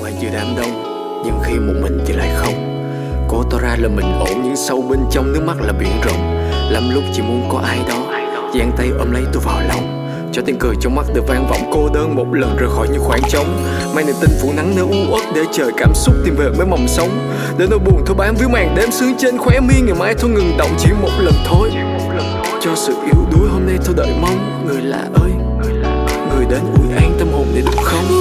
hòa giữa đám đông, nhưng khi một mình thì lại không. Cố tỏ ra là mình ổn, nhưng sâu bên trong nước mắt là biển rộng. Lắm lúc chỉ muốn có ai đó giang tay ôm lấy tôi vào lòng, cho tiếng cười trong mắt được vang vọng. Cô đơn một lần rời khỏi những khoảng trống, mang niềm tin phủ nắng nơi u uất, để chờ cảm xúc tìm về mới mầm sống. Để nỗi buồn thôi bám víu màn đêm sương trên khóe mi, ngày mai thôi ngừng động chỉ một lần thôi. Cho sự yếu đuối hôm nay thôi đợi mong người lạ ơi, người đến ủi an tâm hồn để được không.